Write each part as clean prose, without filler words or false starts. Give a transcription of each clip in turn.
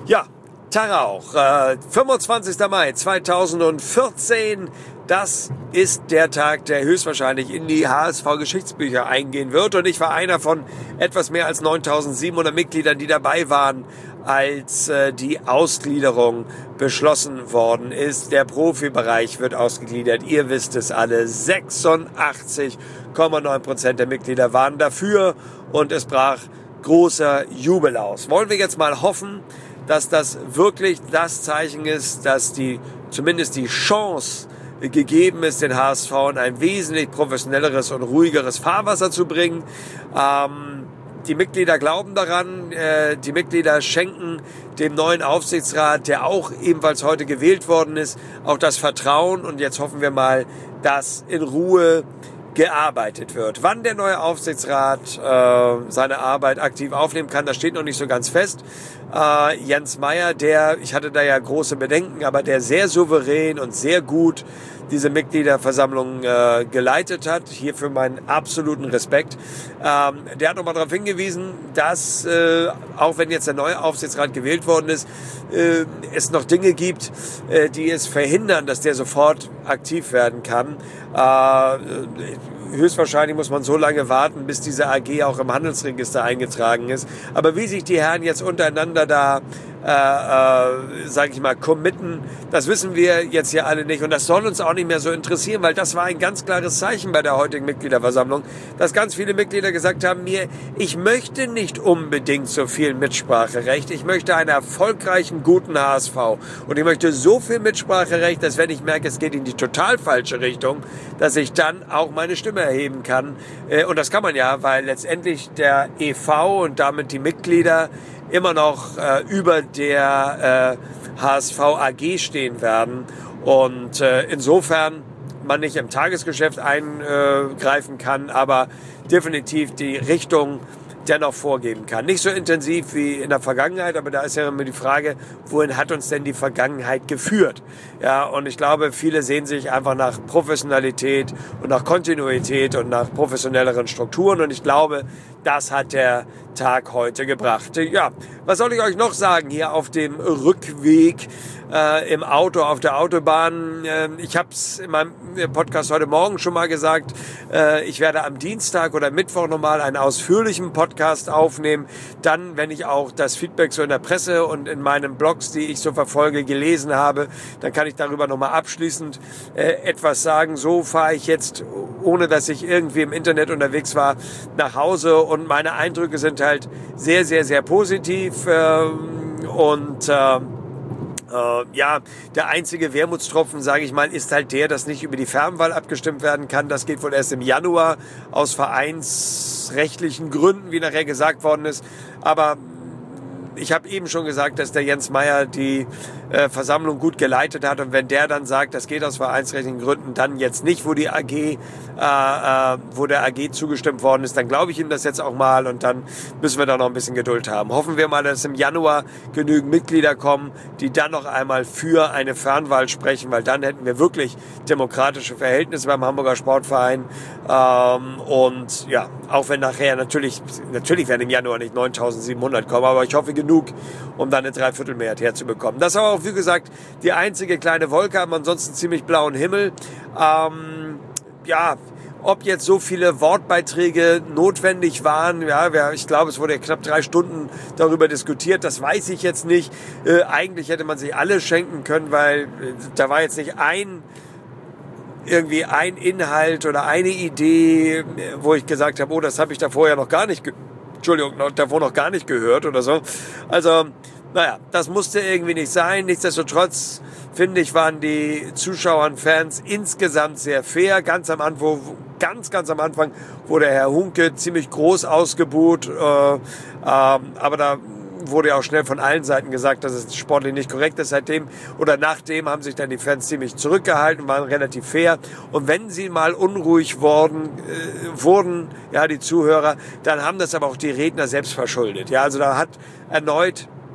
Ja, Tarauch, 25. Mai 2014, das ist der Tag, der höchstwahrscheinlich in die HSV-Geschichtsbücher eingehen wird. Und ich war einer von etwas mehr als 9.700 Mitgliedern, die dabei waren, als die Ausgliederung beschlossen worden ist. Der Profibereich wird ausgegliedert. Ihr wisst es alle. 86,9% der Mitglieder waren dafür und es brach großer Jubel aus. Wollen wir jetzt mal hoffen, dass das wirklich das Zeichen ist, dass zumindest die Chance gegeben ist, den HSV in ein wesentlich professionelleres und ruhigeres Fahrwasser zu bringen. Die Mitglieder glauben daran, die Mitglieder schenken dem neuen Aufsichtsrat, der auch ebenfalls heute gewählt worden ist, auch das Vertrauen. Und jetzt hoffen wir mal, dass in Ruhe gearbeitet wird. Wann der neue Aufsichtsrat seine Arbeit aktiv aufnehmen kann, das steht noch nicht so ganz fest. Jens Meyer, ich hatte da ja große Bedenken, aber der sehr souverän und sehr gut diese Mitgliederversammlung geleitet hat. Hierfür meinen absoluten Respekt. Der hat nochmal darauf hingewiesen, dass auch wenn jetzt der neue Aufsichtsrat gewählt worden ist, es noch Dinge gibt, die es verhindern, dass der sofort aktiv werden kann. Höchstwahrscheinlich muss man so lange warten, bis diese AG auch im Handelsregister eingetragen ist. Aber wie sich die Herren jetzt untereinander da, sage ich mal, committen, das wissen wir jetzt hier alle nicht. Und das soll uns auch nicht mehr so interessieren, weil das war ein ganz klares Zeichen bei der heutigen Mitgliederversammlung, dass ganz viele Mitglieder gesagt haben, ich möchte nicht unbedingt so viel Mitspracherecht. Ich möchte einen erfolgreichen, guten HSV. Und ich möchte so viel Mitspracherecht, dass wenn ich merke, es geht in die total falsche Richtung, dass ich dann auch meine Stimme erheben kann. Und das kann man ja, weil letztendlich der e.V. und damit die Mitglieder immer noch über der HSV AG stehen werden. Und insofern man nicht im Tagesgeschäft eingreifen kann, aber definitiv die Richtung dennoch vorgeben kann. Nicht so intensiv wie in der Vergangenheit, aber da ist ja immer die Frage, wohin hat uns denn die Vergangenheit geführt? Ja, und ich glaube, viele sehen sich einfach nach Professionalität und nach Kontinuität und nach professionelleren Strukturen und ich glaube, das hat der Tag heute gebracht. Ja, was soll ich euch noch sagen hier auf dem Rückweg im Auto, auf der Autobahn? Ich habe es in meinem Podcast heute Morgen schon mal gesagt, ich werde am Dienstag oder Mittwoch nochmal einen ausführlichen Podcast aufnehmen. Dann, wenn ich auch das Feedback so in der Presse und in meinen Blogs, die ich so verfolge, gelesen habe, dann kann ich darüber nochmal abschließend etwas sagen. So fahre ich jetzt, ohne dass ich irgendwie im Internet unterwegs war, nach Hause und meine Eindrücke sind halt sehr, sehr, sehr positiv ja, der einzige Wermutstropfen, sage ich mal, ist halt der, dass nicht über die Fernwahl abgestimmt werden kann. Das geht wohl erst im Januar aus vereinsrechtlichen Gründen, wie nachher gesagt worden ist. Aber ich habe eben schon gesagt, dass der Jens Meyer die Versammlung gut geleitet hat und wenn der dann sagt, das geht aus vereinsrechtlichen Gründen, dann jetzt nicht, wo der AG zugestimmt worden ist, dann glaube ich ihm das jetzt auch mal und dann müssen wir da noch ein bisschen Geduld haben. Hoffen wir mal, dass im Januar genügend Mitglieder kommen, die dann noch einmal für eine Fernwahl sprechen, weil dann hätten wir wirklich demokratische Verhältnisse beim Hamburger Sportverein und ja, auch wenn nachher natürlich werden im Januar nicht 9.700 kommen, aber ich hoffe genug, um dann eine Dreiviertelmehrheit herzubekommen. Das ist aber auch, wie gesagt, die einzige kleine Wolke, haben ansonsten ziemlich blauen Himmel. Ja, ob jetzt so viele Wortbeiträge notwendig waren, ja, ich glaube, es wurde knapp 3 Stunden darüber diskutiert, das weiß ich jetzt nicht. Eigentlich hätte man sich alle schenken können, weil da war jetzt nicht irgendwie ein Inhalt oder eine Idee, wo ich gesagt habe, oh, das habe ich davor noch gar nicht gehört oder so. Also, naja, das musste irgendwie nicht sein. Nichtsdestotrotz, finde ich, waren die Zuschauer und Fans insgesamt sehr fair. Ganz am Anfang wurde Herr Hunke ziemlich groß ausgebuht. Aber da wurde ja auch schnell von allen Seiten gesagt, dass es sportlich nicht korrekt ist. Nachdem haben sich dann die Fans ziemlich zurückgehalten, waren relativ fair. Und wenn sie mal unruhig wurden, ja, die Zuhörer, dann haben das aber auch die Redner selbst verschuldet. Ja, also da hat erneut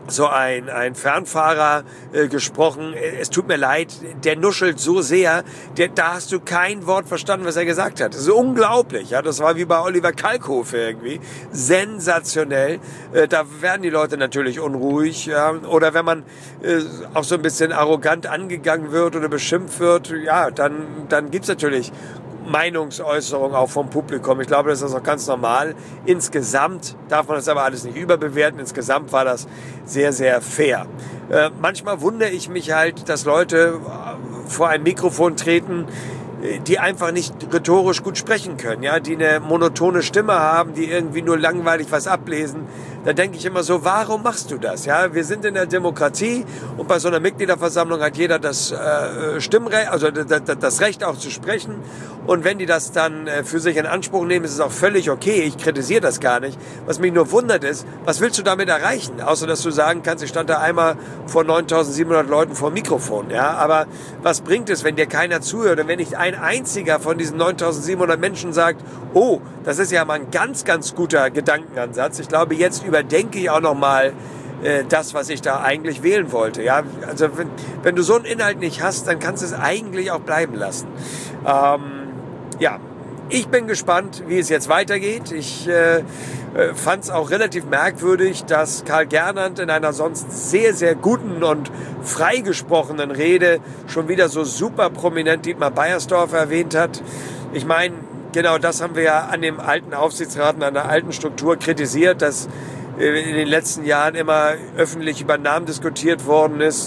so ein Fernfahrer gesprochen. Es tut mir leid, der nuschelt so sehr, da hast du kein Wort verstanden, was er gesagt hat. Das ist unglaublich. Ja? Das war wie bei Oliver Kalkofe irgendwie. Sensationell. Da werden die Leute natürlich unruhig. Ja? Oder wenn man auch so ein bisschen arrogant angegangen wird oder beschimpft wird, ja, dann gibt's natürlich Meinungsäußerung auch vom Publikum. Ich glaube, das ist auch ganz normal. Insgesamt darf man das aber alles nicht überbewerten. Insgesamt war das sehr, sehr fair. Manchmal wundere ich mich halt, dass Leute vor ein Mikrofon treten, die einfach nicht rhetorisch gut sprechen können, ja, die eine monotone Stimme haben, die irgendwie nur langweilig was ablesen. Da denke ich immer so, warum machst du das? Ja, wir sind in der Demokratie und bei so einer Mitgliederversammlung hat jeder das Stimmrecht, also das Recht auch zu sprechen. Und wenn die das dann für sich in Anspruch nehmen, ist es auch völlig okay. Ich kritisiere das gar nicht. Was mich nur wundert ist, was willst du damit erreichen? Außer, dass du sagen kannst, ich stand da einmal vor 9.700 Leuten vor dem Mikrofon. Ja, aber was bringt es, wenn dir keiner zuhört und wenn nicht ein einziger von diesen 9.700 Menschen sagt, oh, das ist ja mal ein ganz, ganz guter Gedankenansatz. Ich glaube, jetzt überdenke ich auch noch mal das, was ich da eigentlich wählen wollte. Ja, also wenn du so einen Inhalt nicht hast, dann kannst du es eigentlich auch bleiben lassen. Ja, ich bin gespannt, wie es jetzt weitergeht. Ich fand es auch relativ merkwürdig, dass Karl Gernand in einer sonst sehr, sehr guten und freigesprochenen Rede schon wieder so super prominent Dietmar Beiersdorf erwähnt hat. Ich meine, genau das haben wir ja an dem alten Aufsichtsrat, an der alten Struktur kritisiert, dass in den letzten Jahren immer öffentlich über Namen diskutiert worden ist,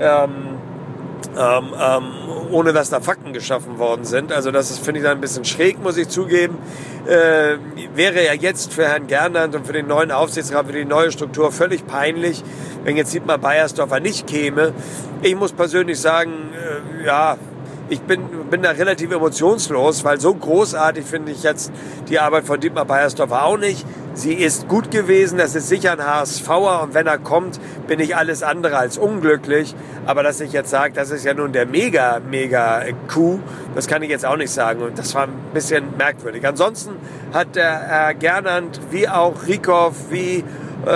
ohne dass da Fakten geschaffen worden sind. Also das finde ich dann ein bisschen schräg, muss ich zugeben. Wäre ja jetzt für Herrn Gernand und für den neuen Aufsichtsrat, für die neue Struktur völlig peinlich, wenn jetzt Dietmar Beiersdorfer nicht käme. Ich muss persönlich sagen, ja, ich bin da relativ emotionslos, weil so großartig finde ich jetzt die Arbeit von Dietmar Beiersdorfer auch nicht. Sie ist gut gewesen, das ist sicher ein HSVer und wenn er kommt, bin ich alles andere als unglücklich. Aber dass ich jetzt sage, das ist ja nun der mega Coup, das kann ich jetzt auch nicht sagen und das war ein bisschen merkwürdig. Ansonsten hat der Herr Gernand, wie auch Rieckhoff, wie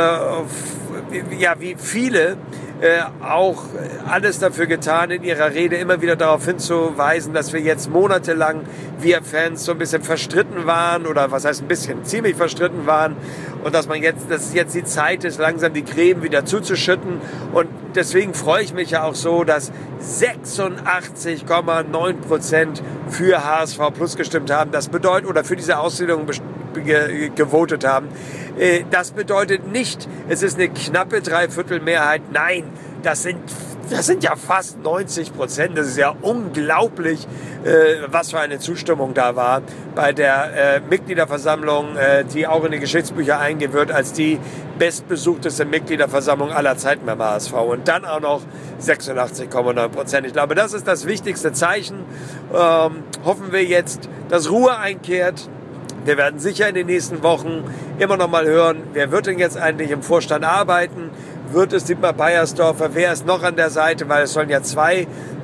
viele auch alles dafür getan, in ihrer Rede immer wieder darauf hinzuweisen, dass wir jetzt monatelang, wir Fans, so ein bisschen verstritten waren oder was heißt ein bisschen, ziemlich verstritten waren und dass es jetzt die Zeit ist, langsam die Creme wieder zuzuschütten und deswegen freue ich mich ja auch so, dass 86,9% für HSV Plus gestimmt haben. Das bedeutet, oder für diese Ausgliederung gewotet haben. Das bedeutet nicht, es ist eine knappe Dreiviertelmehrheit. Nein, das sind ja fast 90%. Das ist ja unglaublich, was für eine Zustimmung da war bei der Mitgliederversammlung, die auch in die Geschichtsbücher eingehen wird, als die bestbesuchteste Mitgliederversammlung aller Zeiten beim HSV. Und dann auch noch 86,9%. Ich glaube, das ist das wichtigste Zeichen. Hoffen wir jetzt, dass Ruhe einkehrt. Wir werden sicher in den nächsten Wochen immer noch mal hören, wer wird denn jetzt eigentlich im Vorstand arbeiten? Wird es Dietmar Beiersdorfer? Wer ist noch an der Seite? Weil es sollen ja zwei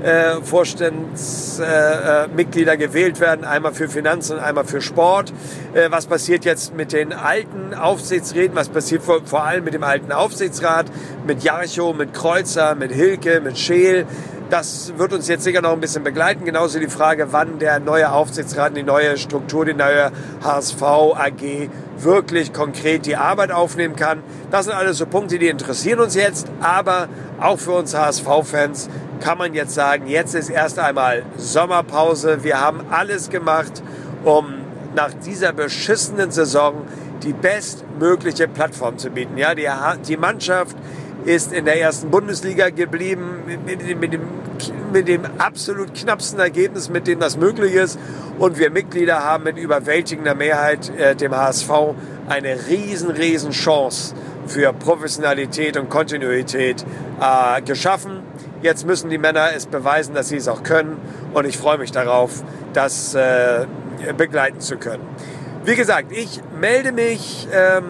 Vorstandsmitglieder gewählt werden. Einmal für Finanzen und einmal für Sport. Was passiert jetzt mit den alten Aufsichtsräten? Was passiert vor allem mit dem alten Aufsichtsrat? Mit Jarchow, mit Kreuzer, mit Hilke, mit Scheel? Das wird uns jetzt sicher noch ein bisschen begleiten. Genauso die Frage, wann der neue Aufsichtsrat, die neue Struktur, die neue HSV AG wirklich konkret die Arbeit aufnehmen kann. Das sind alles so Punkte, die interessieren uns jetzt. Aber auch für uns HSV-Fans kann man jetzt sagen, jetzt ist erst einmal Sommerpause. Wir haben alles gemacht, um nach dieser beschissenen Saison die bestmögliche Plattform zu bieten. Ja, die Mannschaft ist in der ersten Bundesliga geblieben mit dem absolut knappsten Ergebnis, mit dem das möglich ist. Und wir Mitglieder haben mit überwältigender Mehrheit dem HSV eine riesen Chance für Professionalität und Kontinuität geschaffen. Jetzt müssen die Männer es beweisen, dass sie es auch können. Und ich freue mich darauf, das begleiten zu können. Wie gesagt, ich melde mich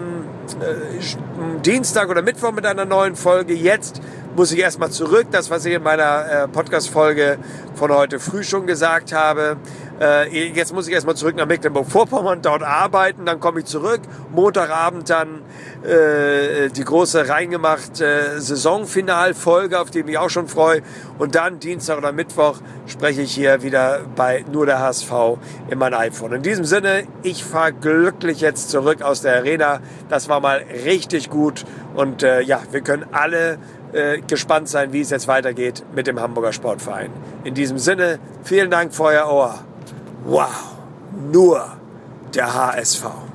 Dienstag oder Mittwoch mit einer neuen Folge. Jetzt muss ich erstmal zurück. Das, was ich in meiner Podcast-Folge von heute früh schon gesagt habe. Jetzt muss ich erstmal zurück nach Mecklenburg-Vorpommern, dort arbeiten, dann komme ich zurück. Montagabend dann die große Reingemacht Saisonfinalfolge, auf die ich mich auch schon freue. Und dann Dienstag oder Mittwoch spreche ich hier wieder bei Nur der HSV in mein iPhone. In diesem Sinne, ich fahre glücklich jetzt zurück aus der Arena. Das war mal richtig gut. Und wir können alle gespannt sein, wie es jetzt weitergeht mit dem Hamburger Sportverein. In diesem Sinne, vielen Dank für euer Ohr. Wow, nur der HSV.